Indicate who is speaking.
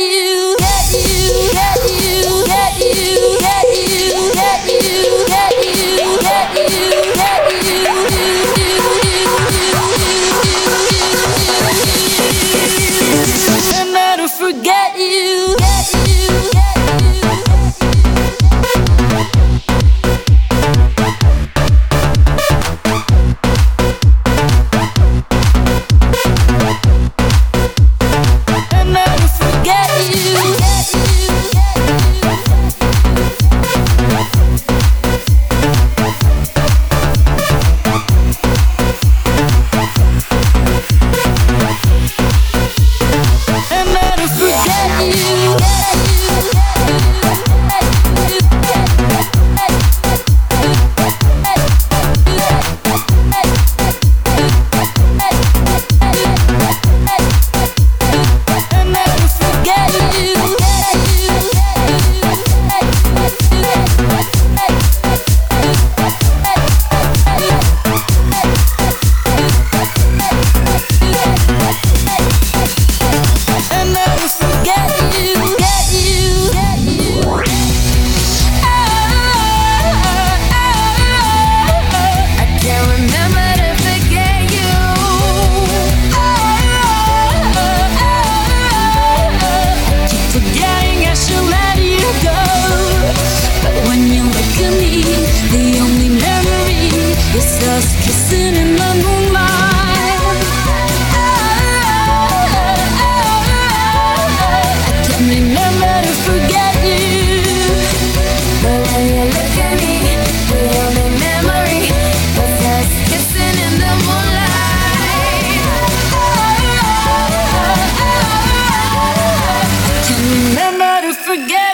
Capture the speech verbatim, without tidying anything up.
Speaker 1: you, get you, get you, get you, get you, get you, get you, get you, get you. I'll never forget you, get you, get you. Kissing in the moonlight. I can't remember to forget you, but when you look at me, the only memory was us kissing in the moonlight. I can't remember to forget.